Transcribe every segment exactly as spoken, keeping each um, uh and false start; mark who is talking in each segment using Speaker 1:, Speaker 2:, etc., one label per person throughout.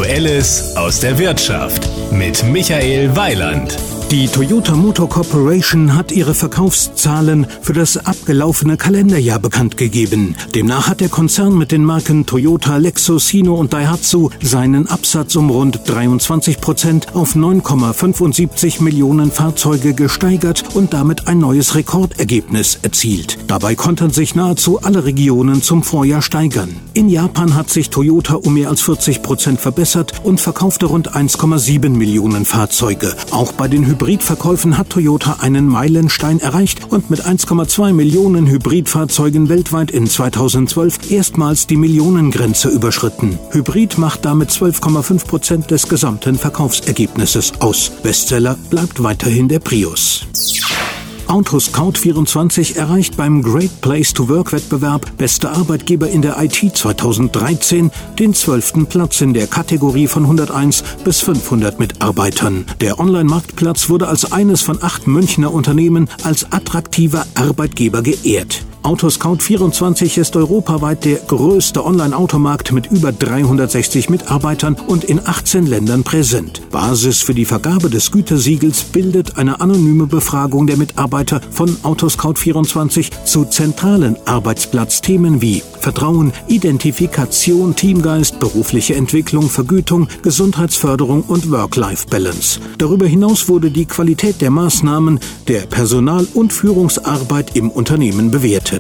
Speaker 1: Aktuelles aus der Wirtschaft mit Michael Weiland.
Speaker 2: Die Toyota Motor Corporation hat ihre Verkaufszahlen für das abgelaufene Kalenderjahr bekannt gegeben. Demnach hat der Konzern mit den Marken Toyota, Lexus, Hino und Daihatsu seinen Absatz um rund dreiundzwanzig Prozent auf neun Komma fünfundsiebzig Millionen Fahrzeuge gesteigert und damit ein neues Rekordergebnis erzielt. Dabei konnten sich nahezu alle Regionen zum Vorjahr steigern. In Japan hat sich Toyota um mehr als vierzig Prozent verbessert und verkaufte rund eins Komma sieben Millionen Fahrzeuge. Auch bei den Hybridverkäufen hat Toyota einen Meilenstein erreicht und mit eins Komma zwei Millionen Hybridfahrzeugen weltweit in zweitausendzwölf erstmals die Millionengrenze überschritten. Hybrid macht damit zwölf Komma fünf Prozent des gesamten Verkaufsergebnisses aus. Bestseller bleibt weiterhin der Prius. Autoscout vierundzwanzig erreicht beim Great Place to Work Wettbewerb Beste Arbeitgeber in der I T zweitausenddreizehn den zwölften Platz in der Kategorie von hunderteins bis fünfhundert Mitarbeitern. Der Online-Marktplatz wurde als eines von acht Münchner Unternehmen als attraktiver Arbeitgeber geehrt. Autoscout vierundzwanzig ist europaweit der größte Online-Automarkt mit über dreihundertsechzig Mitarbeitern und in achtzehn Ländern präsent. Basis für die Vergabe des Gütesiegels bildet eine anonyme Befragung der Mitarbeiter von Autoscout vierundzwanzig zu zentralen Arbeitsplatzthemen wie Vertrauen, Identifikation, Teamgeist, berufliche Entwicklung, Vergütung, Gesundheitsförderung und Work-Life-Balance. Darüber hinaus wurde die Qualität der Maßnahmen, der Personal- und Führungsarbeit im Unternehmen bewertet.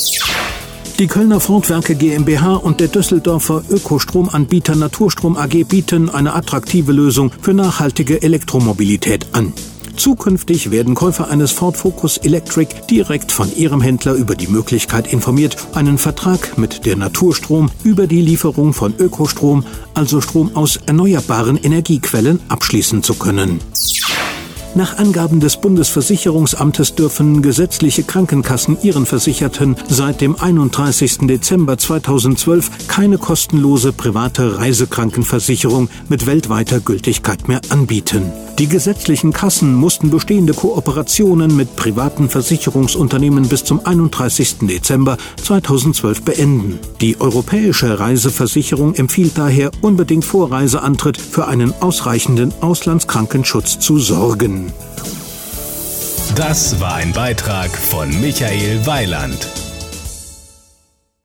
Speaker 2: Die Kölner Fortwerke GmbH und der Düsseldorfer Ökostromanbieter Naturstrom A G bieten eine attraktive Lösung für nachhaltige Elektromobilität an. Zukünftig werden Käufer eines Ford Focus Electric direkt von ihrem Händler über die Möglichkeit informiert, einen Vertrag mit der Naturstrom über die Lieferung von Ökostrom, also Strom aus erneuerbaren Energiequellen, abschließen zu können. Nach Angaben des Bundesversicherungsamtes dürfen gesetzliche Krankenkassen ihren Versicherten seit dem einunddreißigsten Dezember zweitausendzwölf keine kostenlose private Reisekrankenversicherung mit weltweiter Gültigkeit mehr anbieten. Die gesetzlichen Kassen mussten bestehende Kooperationen mit privaten Versicherungsunternehmen bis zum einunddreißigsten Dezember zweitausendzwölf beenden. Die europäische Reiseversicherung empfiehlt daher, unbedingt vor Reiseantritt für einen ausreichenden Auslandskrankenschutz zu sorgen.
Speaker 1: Das war ein Beitrag von Michael Weiland.